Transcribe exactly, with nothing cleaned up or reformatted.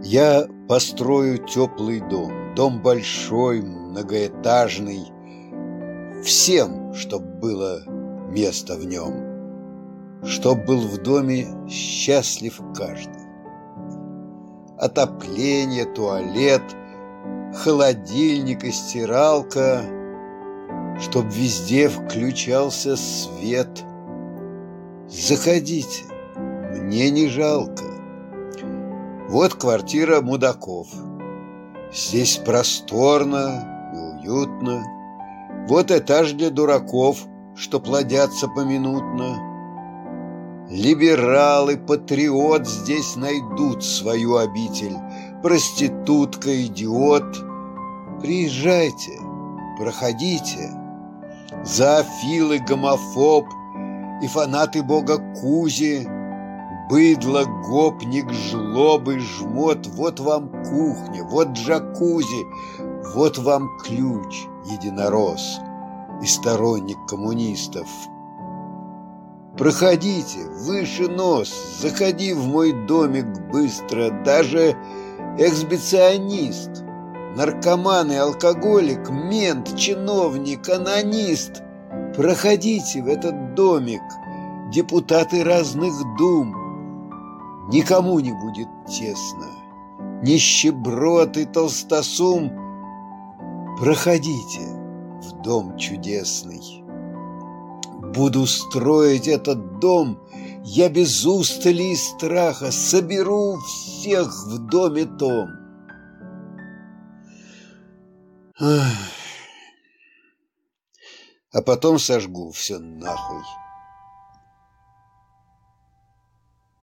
Я построю теплый дом, дом большой, многоэтажный, всем, чтоб было место в нем, чтоб был в доме счастлив каждый. Отопление, туалет, холодильник и стиралка, чтоб везде включался свет. Заходите, мне не жалко. Вот квартира мудаков. Здесь просторно и уютно. Вот этаж для дураков, что плодятся поминутно. Либерал и патриот здесь найдут свою обитель. Проститутка, идиот. Приезжайте, проходите. Зоофил и гомофоб, и фанаты бога Кузи, быдло, гопник, жлоб и жмот. Вот вам кухня, вот джакузи, вот вам ключ, единорос и сторонник коммунистов. Проходите, выше нос, заходи в мой домик быстро. Даже эксбиционист, наркоман и алкоголик, мент, чиновник, анонист. Проходите в этот домик, депутаты разных дум. Никому не будет тесно, нищеброд и толстосум. Проходите в дом чудесный. Буду строить этот дом я без устали и страха, соберу всех в доме том. А потом сожгу все нахуй.